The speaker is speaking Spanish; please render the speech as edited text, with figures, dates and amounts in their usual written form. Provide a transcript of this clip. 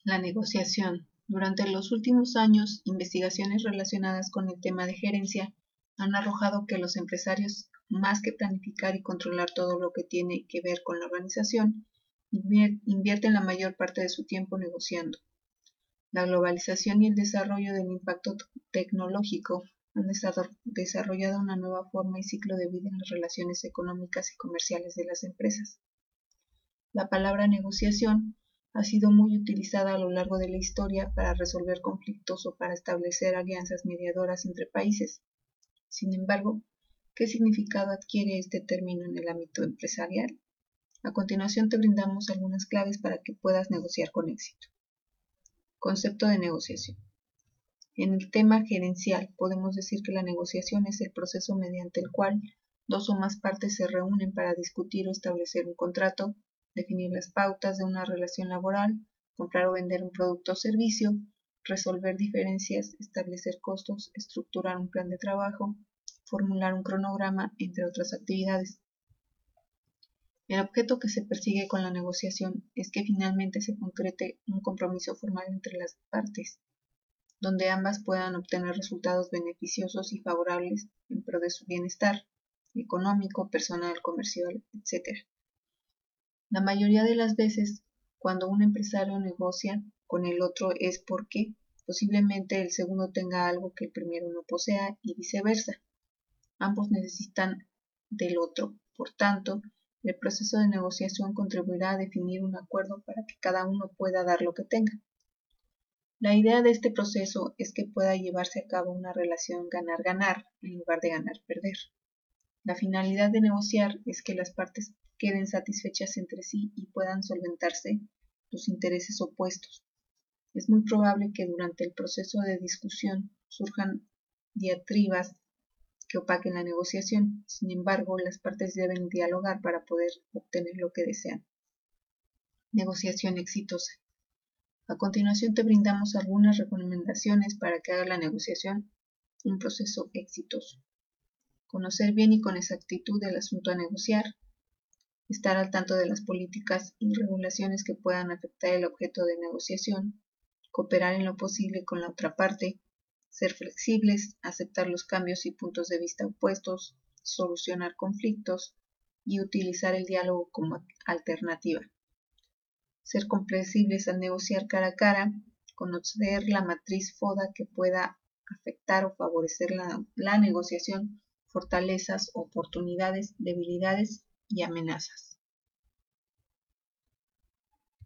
La negociación. Durante los últimos años, investigaciones relacionadas con el tema de gerencia han arrojado que los empresarios, más que planificar y controlar todo lo que tiene que ver con la organización, invierten la mayor parte de su tiempo negociando. La globalización y el desarrollo del impacto tecnológico han desarrollado una nueva forma y ciclo de vida en las relaciones económicas y comerciales de las empresas. La palabra negociación ha sido muy utilizada a lo largo de la historia para resolver conflictos o para establecer alianzas mediadoras entre países. Sin embargo, ¿qué significado adquiere este término en el ámbito empresarial? A continuación te brindamos algunas claves para que puedas negociar con éxito. Concepto de negociación. En el tema gerencial podemos decir que la negociación es el proceso mediante el cual dos o más partes se reúnen para discutir o establecer un contrato, definir las pautas de una relación laboral, comprar o vender un producto o servicio, resolver diferencias, establecer costos, estructurar un plan de trabajo, formular un cronograma, entre otras actividades. El objeto que se persigue con la negociación es que finalmente se concrete un compromiso formal entre las partes, donde ambas puedan obtener resultados beneficiosos y favorables en pro de su bienestar económico, personal, comercial, etc. La mayoría de las veces, cuando un empresario negocia con el otro es porque posiblemente el segundo tenga algo que el primero no posea y viceversa. Ambos necesitan del otro. Por tanto, el proceso de negociación contribuirá a definir un acuerdo para que cada uno pueda dar lo que tenga. La idea de este proceso es que pueda llevarse a cabo una relación ganar-ganar en lugar de ganar-perder. La finalidad de negociar es que las partes queden satisfechas entre sí y puedan solventarse los intereses opuestos. Es muy probable que durante el proceso de discusión surjan diatribas que opaquen la negociación. Sin embargo, las partes deben dialogar para poder obtener lo que desean. Negociación exitosa. A continuación te brindamos algunas recomendaciones para que haga la negociación un proceso exitoso. Conocer bien y con exactitud el asunto a negociar, estar al tanto de las políticas y regulaciones que puedan afectar el objeto de negociación, cooperar en lo posible con la otra parte, ser flexibles, aceptar los cambios y puntos de vista opuestos, solucionar conflictos y utilizar el diálogo como alternativa. Ser comprensibles al negociar cara a cara, conocer la matriz FODA que pueda afectar o favorecer la negociación, fortalezas, oportunidades, debilidades y amenazas.